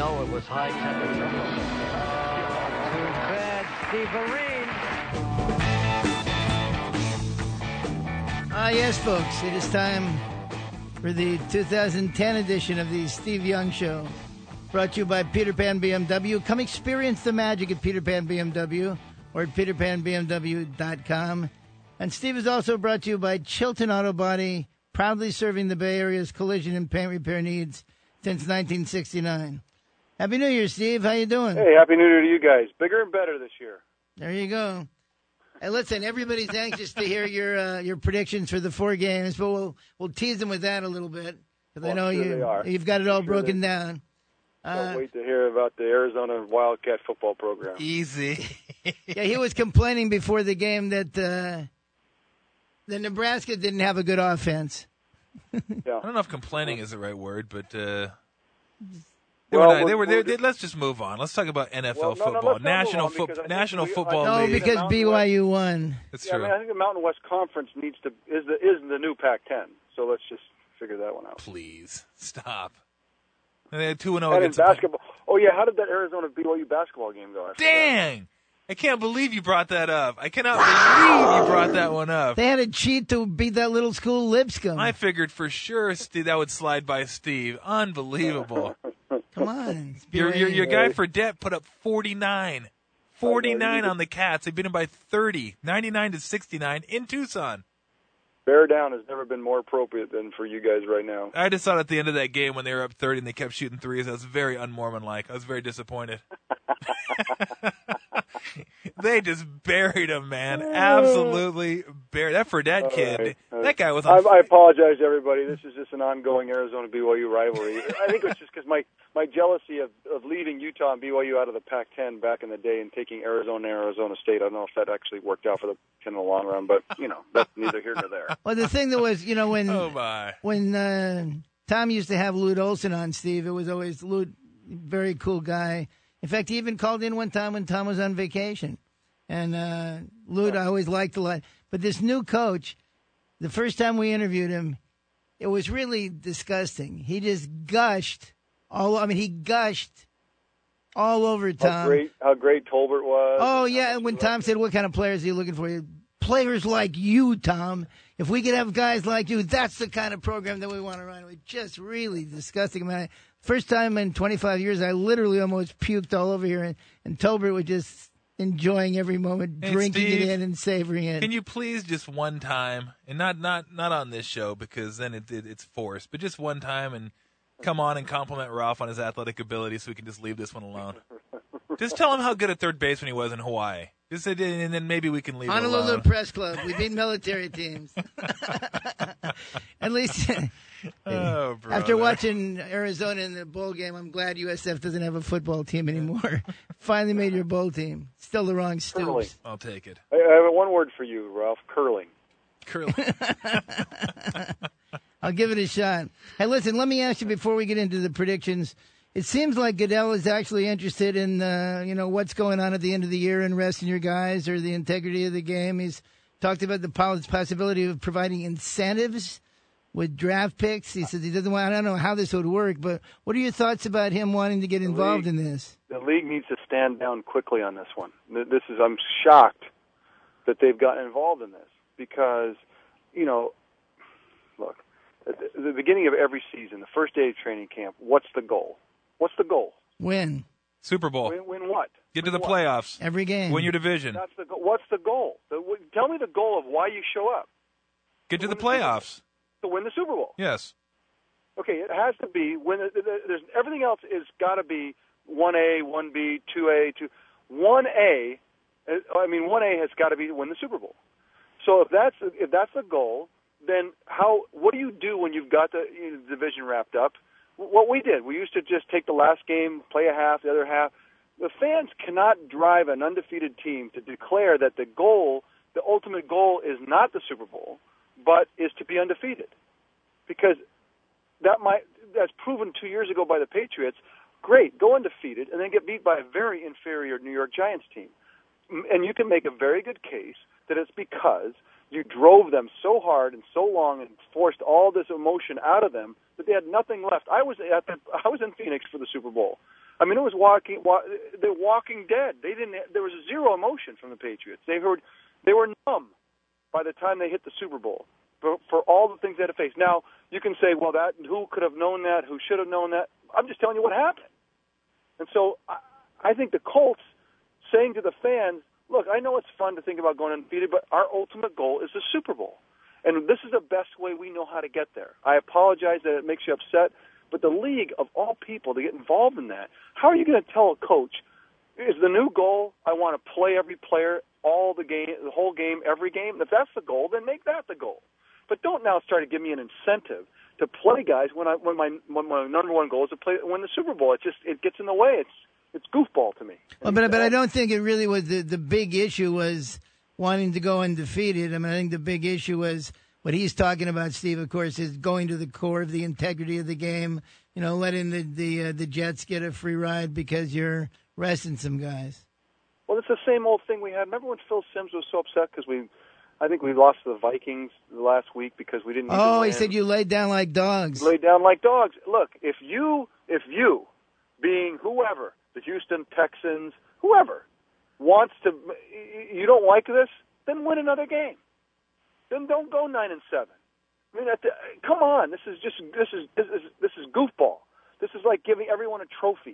know it was high temperature. Too bad, Steve Arene. Yes, folks, it is time for the 2010 edition of the Steve Young Show, brought to you by Peter Pan BMW. Come experience the magic at Peter Pan BMW or at peterpanbmw.com. And Steve is also brought to you by Chilton Auto Body, proudly serving the Bay Area's collision and paint repair needs since 1969. Happy New Year, Steve. How you doing? Hey, Happy New Year to you guys. Bigger and better this year. There you go. Hey, listen, everybody's anxious to hear your predictions for the 4 games, but we'll tease them with that a little bit because I know you've got it all broken down. Can't wait to hear about the Arizona Wildcat football program. Easy. Yeah, he was complaining before the game that the Nebraska didn't have a good offense. Yeah. I don't know if complaining is the right word, but let's just move on. Let's talk about NFL football, national football No, league. because BYU won. That's Yeah, true. I think the Mountain West Conference is the new Pac-10. So let's just figure that one out. Please stop. And they had 2-0 And in against basketball. Oh yeah, how did that Arizona BYU basketball game go? Dang! I can't believe you brought that up. I cannot believe you brought that one up. They had a cheat to beat that little school Lipscomb. I figured for sure Steve, that would slide by Steve. Unbelievable. Come on. Your guy Fredette put up 49. 49 on the Cats. They beat him by 30, 99-69 in Tucson. Bear down has never been more appropriate than for you guys right now. I just thought at the end of that game when they were up 30 and they kept shooting threes, that was very un-Mormon-like. I was very disappointed. They just buried him, man. Absolutely buried. That Fredette kid, that guy was on I apologize to everybody. This is just an ongoing Arizona-BYU rivalry. I think it's just because my jealousy of leaving Utah and BYU out of the Pac-10 back in the day and taking Arizona and Arizona State. I don't know if that actually worked out for the 10 in the long run, but, that's neither here nor there. Well, the thing that was, when when Tom used to have Lute Olson on, Steve, it was always Lute, very cool guy. In fact, he even called in one time when Tom was on vacation. And Lute, I always liked a lot. But this new coach, the first time we interviewed him, it was really disgusting. He just gushed all over Tom. How great Tolbert was. Oh, yeah. When Tom said, what kind of players are you looking for? Players like you, Tom. If we could have guys like you, that's the kind of program that we want to run. It was just really disgusting. First time in 25 years, I literally almost puked all over here. And Tolbert was just enjoying every moment, drinking Steve, it in and savoring it. Can you please just one time, and not on this show because then it's forced, but just one time and come on and compliment Ralph on his athletic ability so we can just leave this one alone. Just tell him how good at third baseman he was in Hawaii. Just and then maybe we can leave it Honolulu alone. Press Club. We beat military teams. At least after watching Arizona in the bowl game, I'm glad USF doesn't have a football team anymore. Finally made your bowl team. Still the wrong Stoops. Curling. I'll take it. I have one word for you, Ralph. Curling. I'll give it a shot. Hey, listen, let me ask you before we get into the predictions. It seems like Goodell is actually interested in, what's going on at the end of the year and resting your guys or the integrity of the game. He's talked about the possibility of providing incentives with draft picks. He says he doesn't want, I don't know how this would work, but what are your thoughts about him wanting to get involved in this? The league needs to stand down quickly on this one. I'm shocked that they've gotten involved in this because, look, at the beginning of every season, the first day of training camp, what's the goal? What's the goal? Win. Super Bowl. Win what? Get to the playoffs. Every game. Win your division. That's the goal. What's the goal? Tell me the goal of why you show up. Get to the playoffs. To win the Super Bowl. Yes. Okay, it has to be when there's everything else is got to be 1A, 1B, 2A, 1A. 1A has got to be to win the Super Bowl. So if that's the goal, then what do you do when you've got the division wrapped up? What we did, we used to just take the last game, play a half, the other half. The fans cannot drive an undefeated team to declare that the ultimate goal is not the Super Bowl, but is to be undefeated. Because that's proven 2 years ago by the Patriots. Great, go undefeated and then get beat by a very inferior New York Giants team. And you can make a very good case that it's because you drove them so hard and so long and forced all this emotion out of them that they had nothing left. I was in Phoenix for the Super Bowl. I mean, it was the Walking Dead. There was zero emotion from the Patriots. They were numb by the time they hit the Super Bowl for all the things they had to face. Now, you can say, well, who could have known that? Who should have known that? I'm just telling you what happened. And so I think the Colts saying to the fans, look, I know it's fun to think about going undefeated, but our ultimate goal is the Super Bowl. And this is the best way we know how to get there. I apologize that it makes you upset, but the league, of all people, to get involved in that, how are you going to tell a coach, is the new goal, I want to play every player, the whole game, every game? If that's the goal, then make that the goal. But don't now start to give me an incentive to play guys when my number one goal is to win the Super Bowl. It gets in the way. It's goofball to me. Well, but I don't think it really was the big issue was wanting to go undefeated. I mean, I think the big issue was what he's talking about, Steve, of course, is going to the core of the integrity of the game, letting the Jets get a free ride because you're resting some guys. Well, it's the same old thing we had. Remember when Phil Simms was so upset because I think we lost to the Vikings last week because we didn't need to win. He said you laid down like dogs. Laid down like dogs. Look, if you, being whoever, the Houston Texans, whoever, wants to, you don't like this, then win another game. Then don't go 9-7. I mean, come on, this is goofball. This is like giving everyone a trophy.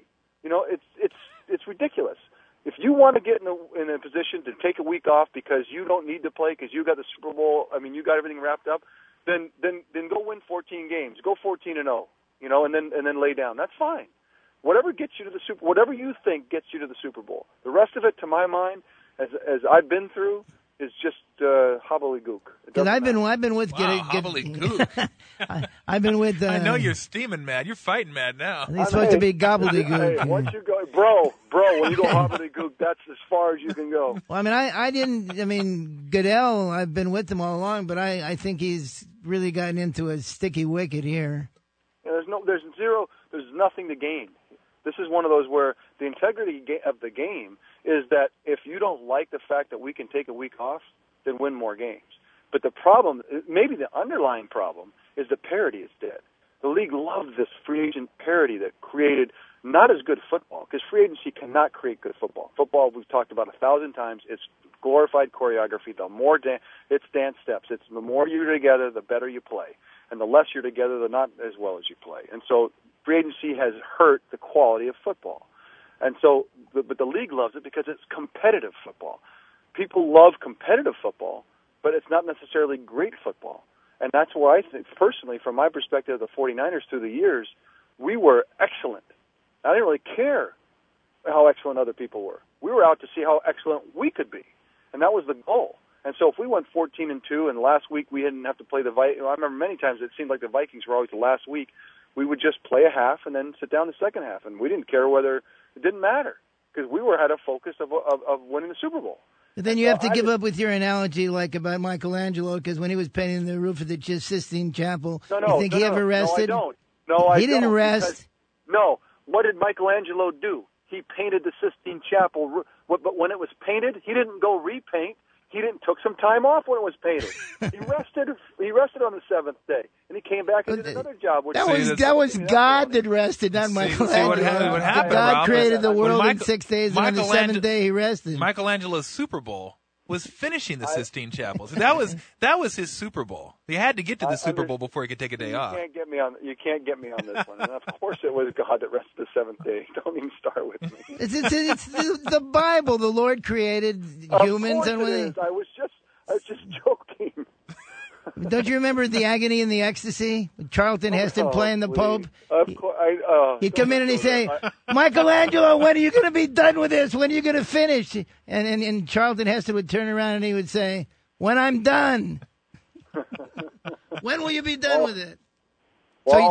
It's ridiculous. If you want to get in a position to take a week off because you don't need to play because you got the Super Bowl, I mean, you got everything wrapped up, then go win 14 games, go 14-0, and then lay down. That's fine. Whatever gets you to the whatever you think gets you to the Super Bowl. The rest of it, to my mind, as I've been through, is just hobbledegook. Because I've been with hobbledegook. I've been with. I know you're steaming mad. You're fighting mad now. It's supposed to be gobbledygook. Hey, once you go, bro, when you go hobbledegook, that's as far as you can go. Well, I mean, Goodell, I've been with him all along, but I think he's really gotten into a sticky wicket here. Yeah, there's nothing to gain. This is one of those where the integrity of the game is that if you don't like the fact that we can take a week off, then win more games. But the problem, maybe the underlying problem, is the parity is dead. The league loved this free agent parity that created not as good football, because free agency cannot create good football. Football, we've talked about 1,000 times, it's glorified choreography. It's dance steps. It's the more you're together, the better you play. And the less you're together, the not as well as you play. And so free agency has hurt the quality of football. And so, but the league loves it because it's competitive football. People love competitive football, but it's not necessarily great football. And that's where I think, personally, from my perspective, the 49ers through the years, we were excellent. I didn't really care how excellent other people were. We were out to see how excellent we could be. And that was the goal. And so if we went 14-2 and last week we didn't have to play the Vikings, I remember many times it seemed like the Vikings were always the last week, we would just play a half and then sit down the second half. And we didn't care whether it didn't matter because we had a focus of winning the Super Bowl. But then you have to give up with your analogy like about Michelangelo because when he was painting the roof of the Sistine Chapel, you think he ever rested? No, I don't. No, I He didn't rest. No. What did Michelangelo do? He painted the Sistine Chapel, but when it was painted, he didn't go repaint. He took some time off when it was painted. He rested on the seventh day, and he came back and did another job. That was God that rested, not Michelangelo. What happened, God Rob, created the world in 6 days, and on the seventh day he rested. Michelangelo's Super Bowl was finishing the Sistine Chapel. So that was his Super Bowl. He had to get to the Super Bowl before he could take a day off. You can't get me on this one. And of course it was God that rested the seventh day. Don't even start with me. It's the Bible. The Lord created humans. Of course it is. I was just joking. Don't you remember the agony and the ecstasy? Charlton Heston playing the Pope? Of course. He'd come in and he'd say, Michelangelo, when are you going to be done with this? When are you going to finish? And Charlton Heston would turn around and he would say, when I'm done. When will you be done with it? Well,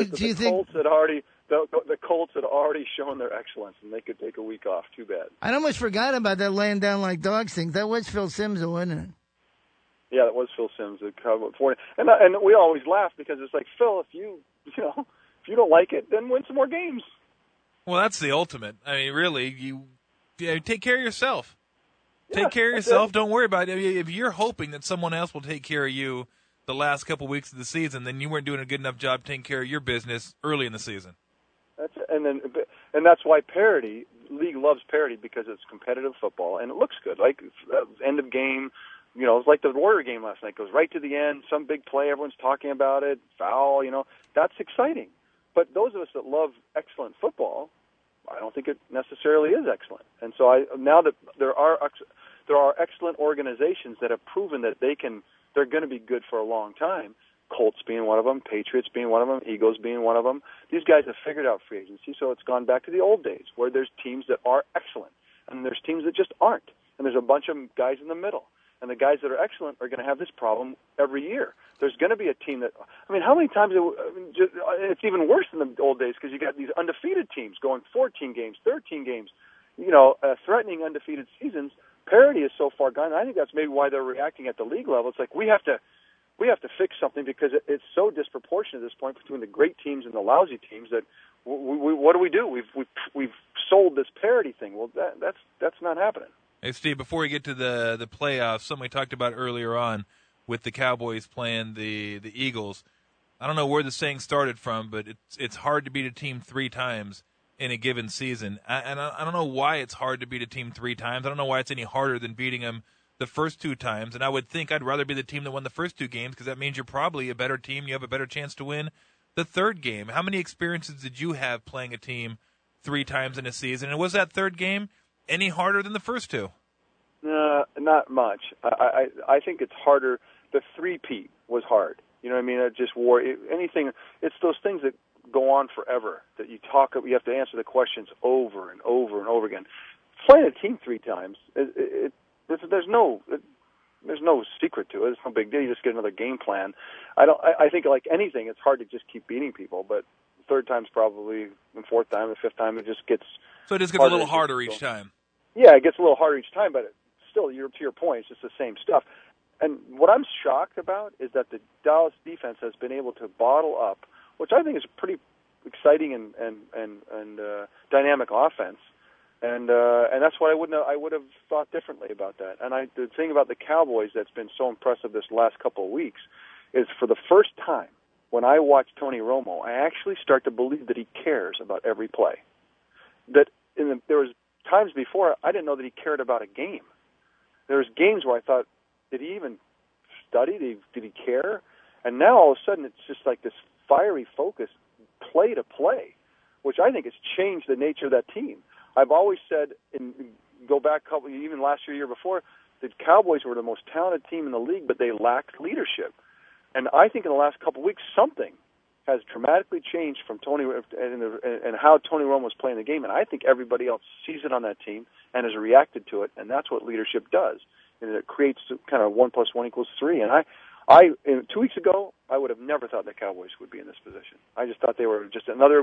the Colts had already shown their excellence, and they could take a week off. Too bad. I almost forgot about that laying down like dogs thing. That was Phil Simms, wasn't it? Yeah, that was Phil Simms. And we always laugh because it's like, Phil, if you don't like it, then win some more games. Well, that's the ultimate. I mean, really, you take care of yourself. Yeah, take care of yourself. Don't worry about it. If you're hoping that someone else will take care of you the last couple weeks of the season, then you weren't doing a good enough job taking care of your business early in the season. And that's why parity. League loves parity because it's competitive football and it looks good. Like end of game, it's like the Warrior game last night. Goes right to the end, some big play, everyone's talking about it, foul. That's exciting. But those of us that love excellent football, I don't think it necessarily is excellent. And so now that there are excellent organizations that have proven that they're going to be good for a long time. Colts being one of them, Patriots being one of them, Eagles being one of them. These guys have figured out free agency, so it's gone back to the old days where there's teams that are excellent and there's teams that just aren't. And there's a bunch of guys in the middle. And the guys that are excellent are going to have this problem every year. There's going to be a team that, how many times, it's even worse than the old days because you got these undefeated teams going 14 games, 13 games, threatening undefeated seasons. Parity is so far gone. I think that's maybe why they're reacting at the league level. It's like we have to fix something because it's so disproportionate at this point between the great teams and the lousy teams that what do? We've sold this parity thing. Well, that's not happening. Hey, Steve, before we get to the playoffs, something we talked about earlier on with the Cowboys playing the Eagles. I don't know where the saying started from, but it's hard to beat a team 3 times in a given season. And I don't know why it's hard to beat a team 3 times. I don't know why it's any harder than beating them the first 2 times. And I would think I'd rather be the team that won the first 2 games because that means you're probably a better team. You have a better chance to win the 3rd game. How many experiences did you have playing a team 3 times in a season? And was that 3rd game any harder than the first 2? Not much. I think it's harder. The 3-peat was hard. You know what I mean? It just anything. It's those things that go on forever that you have to answer the questions over and over and over again. Playing a team 3 times, there's no secret to it. It's no big deal. You just get another game plan. I think like anything, it's hard to just keep beating people, but 3rd time's probably, the 4th time, the 5th time, it just gets. So it just gets a little harder each time. Yeah, it gets a little harder each time, but still, to your point, it's just the same stuff. And what I'm shocked about is that the Dallas defense has been able to bottle up, which I think is a pretty exciting and dynamic offense. And that's what I would have thought differently about that. And the thing about the Cowboys that's been so impressive this last couple of weeks is for the first time when I watch Tony Romo, I actually start to believe that he cares about every play. That there was times before I didn't know that he cared about a game. There was games where I thought, did he even study? Did he care? And now all of a sudden it's just like this fiery focus, play to play, which I think has changed the nature of that team. I've always said, go back even last year before, the Cowboys were the most talented team in the league, but they lacked leadership. And I think in the last couple of weeks, something has dramatically changed from Tony and how Tony Romo was playing the game. And I think everybody else sees it on that team and has reacted to it. And that's what leadership does. And it creates kind of 1 + 1 = 3. And I 2 weeks ago, I would have never thought the Cowboys would be in this position. I just thought they were just another,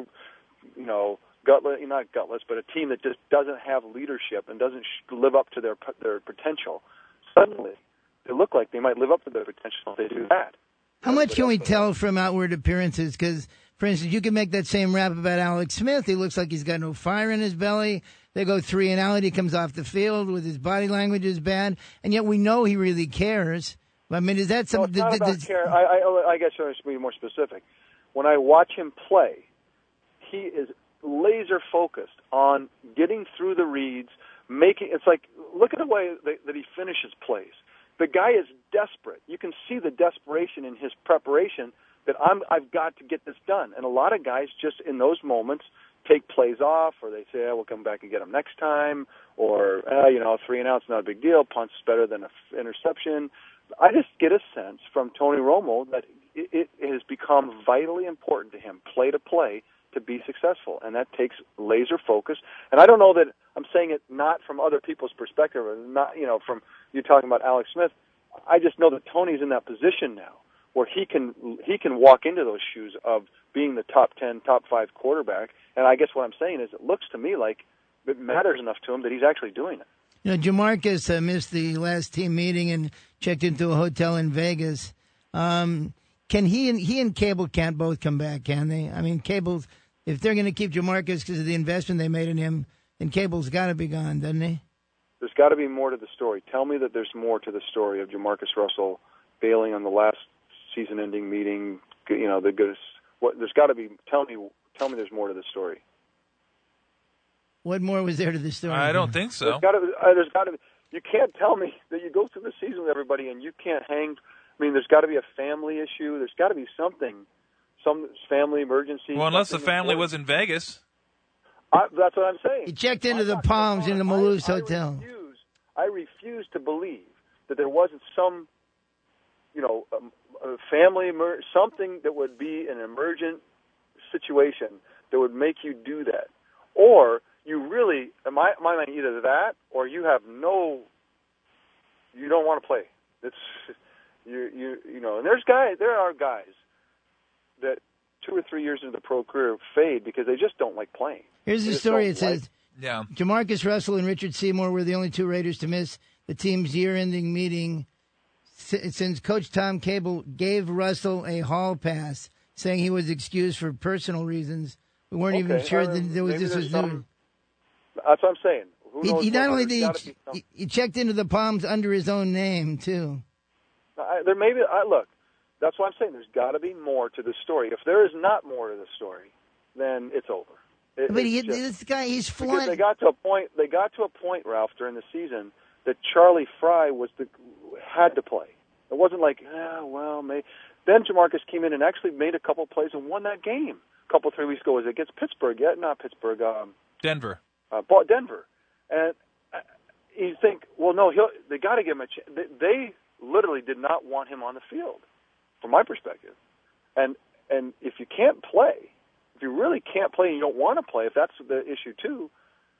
not gutless, but a team that just doesn't have leadership and doesn't live up to their potential. Suddenly, they look like they might live up to their potential if they do that. How much can we tell from outward appearances? Because, for instance, you can make that same rap about Alex Smith. He looks like he's got no fire in his belly. They go 3 and out. He comes off the field with his body language is bad, and yet we know he really cares. I mean, is that something? No, it's not about care. I guess I should be more specific. When I watch him play, he is laser focused on getting through the reads, it's like, look at the way that he finishes plays. The guy is desperate. You can see the desperation in his preparation that I've got to get this done. And a lot of guys just in those moments take plays off, or they say, we'll come back and get them next time, or 3 and out's not a big deal. Punt's better than an interception. I just get a sense from Tony Romo that it has become vitally important to him, play to play, to be successful, and that takes laser focus. And I don't know that I'm saying it not from other people's perspective, or not, from you talking about Alex Smith. I just know that Tony's in that position now where he can walk into those shoes of being the top 10, top 5 quarterback. And I guess what I'm saying is it looks to me like it matters enough to him that he's actually doing it. Jamarcus missed the last team meeting and checked into a hotel in Vegas. Can he and Cable can't both come back, can they? I mean, Cable's, if they're going to keep Jamarcus because of the investment they made in him, then Cable's got to be gone, doesn't he? There's got to be more to the story. Tell me that there's more to the story of Jamarcus Russell bailing on the last season-ending meeting. There's got to be. Tell tell me there's more to the story. What more was there to the story? I don't think so. There's got to be. You can't tell me that you go through the season with everybody and you can't hang. I mean, there's got to be a family issue. There's got to be something, some family emergency. Well, unless the family was in Vegas. That's what I'm saying. He checked into the Palms in the Malouf's Hotel. I refuse to believe that there wasn't some, a family something that would be an emergent situation that would make you do that, or you really, in my mind, either that or you have you don't want to play. It's and there are guys that 2 or 3 years into the pro career fade because they just don't like playing. Here's the story. It says, yeah, Jamarcus Russell and Richard Seymour were the only two Raiders to miss the team's year-ending meeting since Coach Tom Cable gave Russell a hall pass, saying he was excused for personal reasons. We weren't even sure that this was new. That's what I'm saying. He not only he checked into the Palms under his own name too. Look. That's why I'm saying there's got to be more to the story. If there is not more to the story, then it's over. This guy, he's flying. Because they got to a point, Ralph, during the season that Charlie Fry had to play. It wasn't like, maybe. Then Jamarcus came in and actually made a couple plays and won that game a couple 3 weeks ago. Was it against Pittsburgh yet? Not Pittsburgh. Denver. Denver. And you think, well, no, they got to give him a chance. They literally did not want him on the field, from my perspective. And if you can't play, if you really can't play and you don't want to play, if that's the issue too,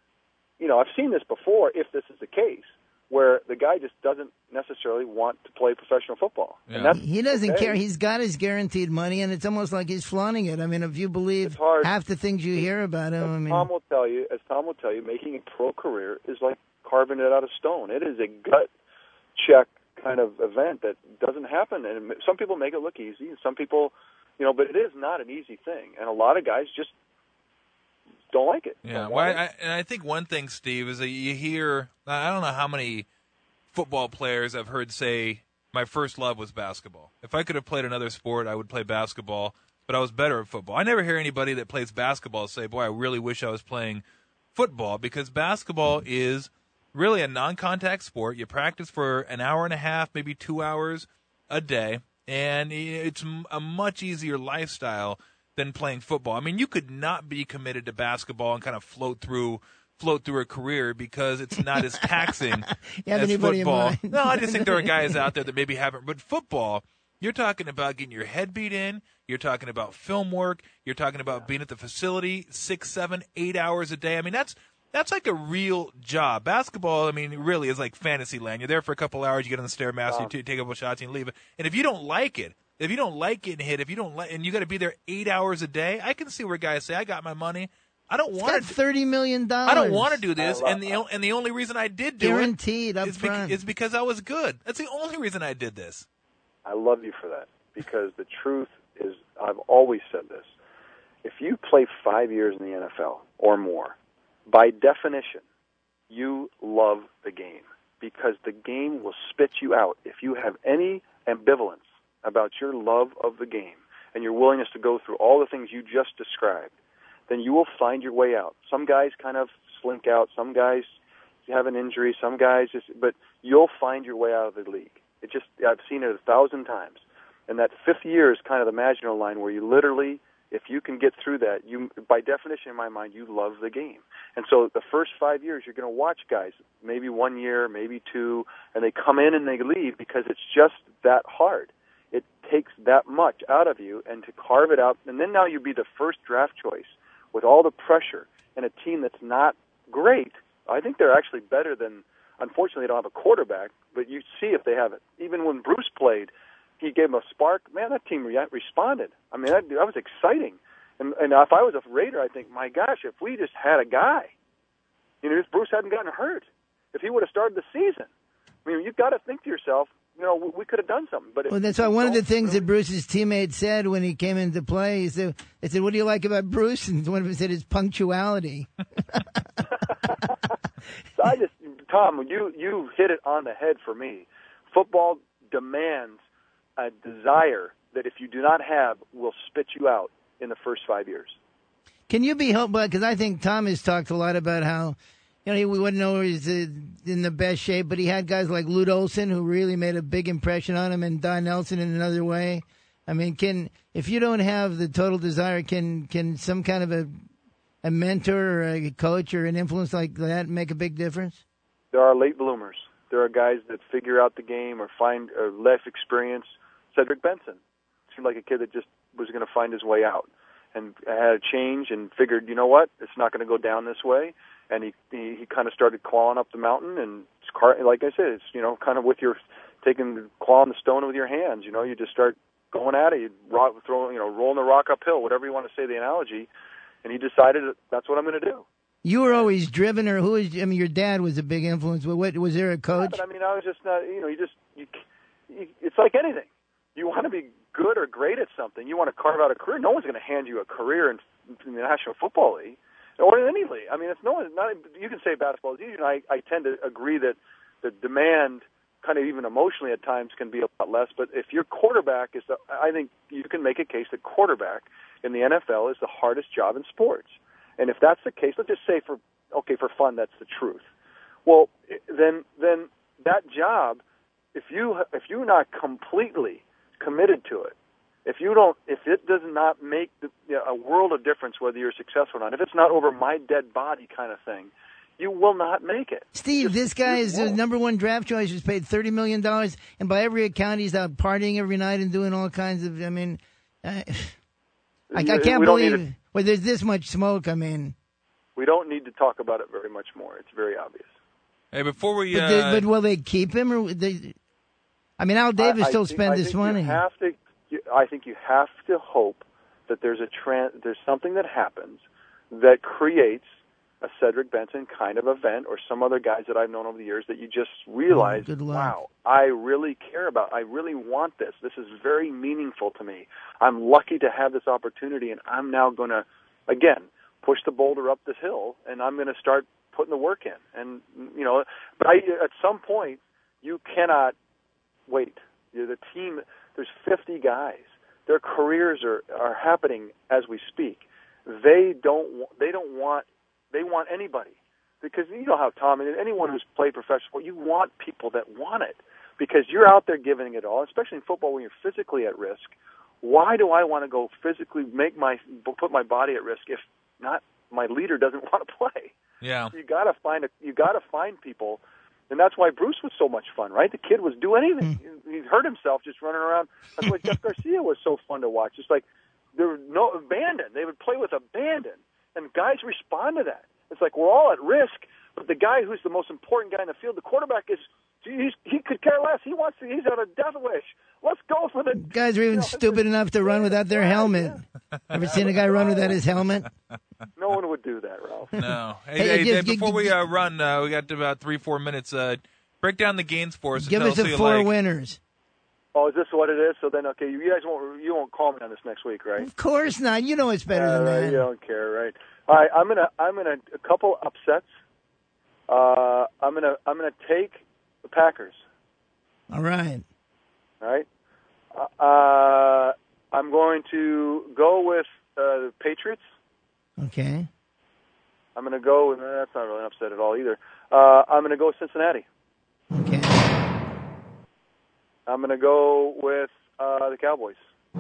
I've seen this before, if this is the case, where the guy just doesn't necessarily want to play professional football. Yeah. And he doesn't care. He's got his guaranteed money, and it's almost like he's flaunting it. I mean, if you believe half the things you hear about him, Tom will tell you, making a pro career is like carving it out of stone. It is a gut check kind of event that doesn't happen. And some people make it look easy, and some people, but it is not an easy thing. And a lot of guys just don't like it. Yeah, I think one thing, Steve, is that you hear, I don't know how many football players I've heard say, my first love was basketball. If I could have played another sport, I would play basketball, but I was better at football. I never hear anybody that plays basketball say, boy, I really wish I was playing football, because basketball is really a non-contact sport. You practice for an hour and a half, maybe 2 hours a day, and it's a much easier lifestyle than playing football. I mean, you could not be committed to basketball and kind of float through a career because it's not as taxing as football. No, I just think there are guys out there that maybe haven't. But football, you're talking about getting your head beat in. You're talking about film work. You're talking about being at the facility 6, 7, 8 hours a day. I mean, that's like a real job. Basketball, I mean, really is like fantasy land. You're there for a couple hours, you get on the Stairmaster, you take a couple shots, and you leave it. And if you don't like it, if you don't like getting hit, and you got to be there 8 hours a day, I can see where guys say, I got my money. I don't want to $30 million. I don't want to do this, and the only reason I did do guaranteed it up front is because I was good. That's the only reason I did this. I love you for that, because the truth is, I've always said this. If you play 5 years in the NFL or more, by definition, you love the game, because the game will spit you out. If you have any ambivalence about your love of the game and your willingness to go through all the things you just described, then you will find your way out. Some guys kind of slink out. Some guys have an injury. Some guys but you'll find your way out of the league. I've seen it 1,000 times. And that fifth year is kind of the Maginot Line, where you literally, if you can get through that, you, by definition in my mind, you love the game. And so the first 5 years, you're going to watch guys, maybe 1 year, maybe 2, and they come in and they leave because it's just that hard. It takes that much out of you, and to carve it out, and then now you be the first draft choice with all the pressure and a team that's not great. I think they're actually better than, unfortunately, they don't have a quarterback, but you see if they have it. Even when Bruce played, he gave them a spark. Man, that team responded. I mean, that was exciting. And if I was a Raider, I think, my gosh, if we just had a guy, if Bruce hadn't gotten hurt, if he would have started the season, I mean, you've got to think to yourself, we could have done something. But that's why one of the things that Bruce's teammates said when he came into play, they said, what do you like about Bruce? And one of them said his punctuality. So Tom, you hit it on the head for me. Football demands a desire that if you do not have, will spit you out in the first 5 years. Can you be helped by, because I think Tom has talked a lot about how, we wouldn't know he's in the best shape, but he had guys like Lute Olson who really made a big impression on him, and Don Nelson in another way. I mean, if you don't have the total desire, can some kind of a mentor or a coach or an influence like that make a big difference? There are late bloomers. There are guys that figure out the game or find life experience. Cedric Benson seemed like a kid that just was going to find his way out and had a change and figured, you know what, it's not going to go down this way. And he kind of started clawing up the mountain, and like I said, it's kind of with your clawing the stone with your hands. You just start going at it, rolling the rock uphill, whatever you want to say the analogy. And he decided that's what I'm going to do. You were always driven, or who was? I mean, your dad was a big influence. What was there a coach? Yeah, but I was just not. It's like anything. You want to be good or great at something. You want to carve out a career. No one's going to hand you a career in the National Football League or in any league. I mean, it's no one. Not you can say basketball is easy. And I tend to agree that the demand, kind of even emotionally at times, can be a lot less. But if your quarterback I think you can make a case that quarterback in the NFL is the hardest job in sports. And if that's the case, let's just say for fun, that's the truth. Well, then that job, if you're not completely committed to it, if it does not make a world of difference whether you're successful or not, if it's not over my dead body kind of thing, you will not make it. Steve, this guy is the number one draft choice. He's paid $30 million, and by every account, he's out partying every night and doing all kinds of. I mean, I can't believe. Well, there's this much smoke. I mean, we don't need to talk about it very much more. It's very obvious. Hey, before we, but will they keep him, or I mean, Al Davis still spend this money. I think you have to hope that there's something that happens that creates a Cedric Benson kind of event, or some other guys that I've known over the years that you just realize, wow, I really care about. I really want this. This is very meaningful to me. I'm lucky to have this opportunity, and I'm now going to, again, push the boulder up this hill, and I'm going to start putting the work in. And but at some point, you cannot wait. The team, there's 50 guys. Their careers are happening as we speak. They want anybody, because you know how, Tom, and anyone who's played professional, you want people that want it, because you're out there giving it all, especially in football when you're physically at risk. Why do I want to go physically put my body at risk if not my leader doesn't want to play? Yeah, you got to find people, and that's why Bruce was so much fun, right? The kid was do anything. He hurt himself just running around. That's why Jeff Garcia was so fun to watch. Just like there was no abandon. They would play with abandon. And guys respond to that. It's like we're all at risk, but the guy who's the most important guy in the field, the quarterback, he could care less. He's out of death wish. Let's go for the guys are even stupid enough to run without their helmet. Yeah. Ever seen a guy run without his helmet? No one would do that, Ralph. No. Hey, before we run, we got about 3-4 minutes. Break down the gains for us. Give us the four winners. Oh, is this what it is? So then, okay, you guys won't call me on this next week, right? Of course not. You know it's better than that. You don't care, right? All right, I'm gonna a couple upsets. I'm gonna take the Packers. All right. All right. I'm going to go with the Patriots. Okay. I'm going to go with that's not really an upset at all either. I'm going to go with Cincinnati. Okay. I'm going to go with the Cowboys.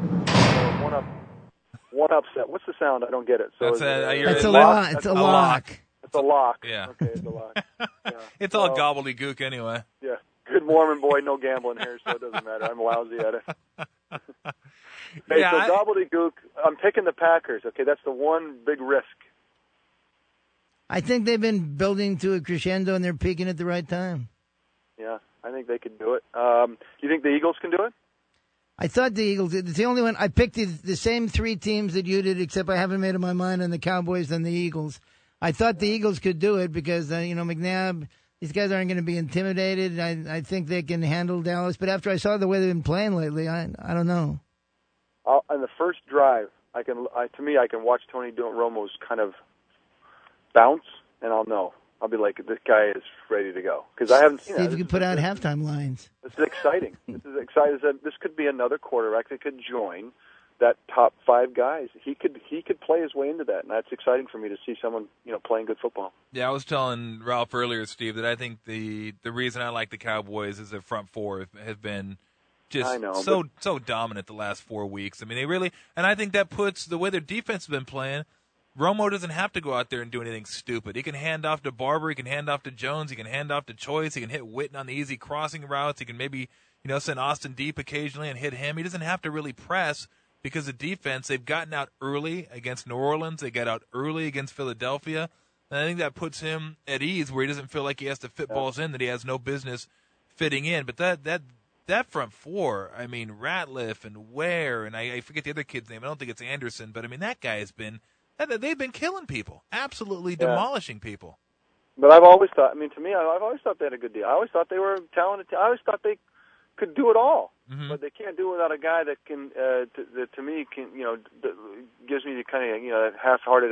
One upset. What's the sound? I don't get it. So that's a lock. It's a lock. It's a lock. Yeah. Okay, it's a lock. Yeah. It's all gobbledygook anyway. Yeah. Good Mormon boy, no gambling here, so it doesn't matter. I'm lousy at it. Hey, so gobbledygook, I'm picking the Packers. Okay, that's the one big risk. I think they've been building to a crescendo, and they're peaking at the right time. Yeah, I think they could do it. Do you think the Eagles can do it? I thought the Eagles did. It's the only one. I picked the same three teams that you did, except I haven't made up my mind on the Cowboys and the Eagles. I thought the Eagles could do it because, McNabb, these guys aren't going to be intimidated. I think they can handle Dallas. But after I saw the way they've been playing lately, I don't know. On the first drive, I can watch Tony Romo's kind of bounce, and I'll know. I'll be like, this guy is ready to go. Because I haven't seen it. See if you can put out halftime lines. This is exciting. This is exciting. This could be another quarterback that could join that top 5 guys. He could play his way into that, and that's exciting for me to see someone playing good football. Yeah, I was telling Ralph earlier, Steve, that I think the reason I like the Cowboys is their front four have been just so dominant the last 4 weeks. I mean, they really, and I think that puts the way their defense has been playing. Romo doesn't have to go out there and do anything stupid. He can hand off to Barber. He can hand off to Jones. He can hand off to Choice. He can hit Witten on the easy crossing routes. He can maybe send Austin deep occasionally and hit him. He doesn't have to really press. Because the defense, they've gotten out early against New Orleans. They got out early against Philadelphia. And I think that puts him at ease where he doesn't feel like he has to fit balls in that he has no business fitting in. But that front four, I mean, Ratliff and Ware, and I forget the other kid's name. I don't think it's Anderson. But, I mean, that guy they've been killing people, absolutely demolishing people. But I've always thought, I've always thought they had a good deal. I always thought they were talented. I always thought they could do it all. Mm-hmm. But they can't do it without a guy that can, that to me, can gives me the kind of half-hearted.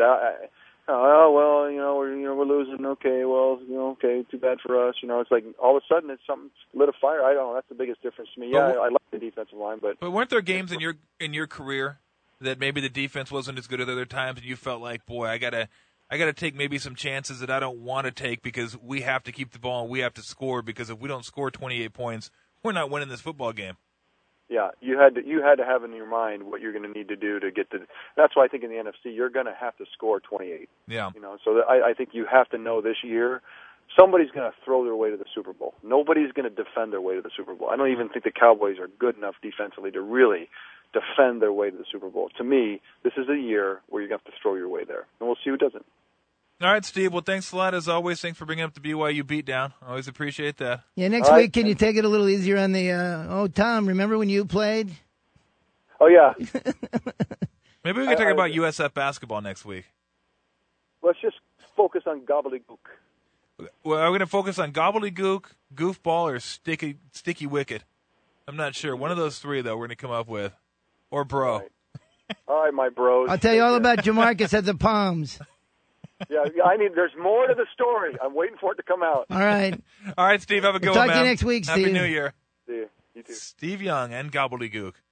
We're losing. Okay, well, okay, too bad for us. It's like all of a sudden it's something lit a fire. I don't know. That's the biggest difference to me. I like the defensive line, but weren't there games in your career that maybe the defense wasn't as good at other times, and you felt like, boy, I gotta take maybe some chances that I don't want to take because we have to keep the ball and we have to score, because if we don't score 28 points, we're not winning this football game. Yeah, you had to have in your mind what you're going to need to do to get to. That's why I think in the NFC you're going to have to score 28. Yeah. So I think you have to know this year somebody's going to throw their way to the Super Bowl. Nobody's going to defend their way to the Super Bowl. I don't even think the Cowboys are good enough defensively to really defend their way to the Super Bowl. To me, this is a year where you're going to have to throw your way there, and we'll see who doesn't. All right, Steve. Well, thanks a lot as always. Thanks for bringing up the BYU beatdown. Always appreciate that. Yeah, next week, can you take it a little easier on the, Tom, remember when you played? Oh, yeah. Maybe we can talk about USF basketball next week. Let's just focus on gobbledygook. Well, are we going to focus on gobbledygook, goofball, or sticky wicket? I'm not sure. One of those three, though, we're going to come up with. Or bro. All right, my bros. I'll tell you all about Jamarcus at the Palms. Yeah, there's more to the story. I'm waiting for it to come out. All right. All right, Steve, have a good Talk one, to you next week, Steve. Happy New Year. See you. You too. Steve Young and gobbledygook.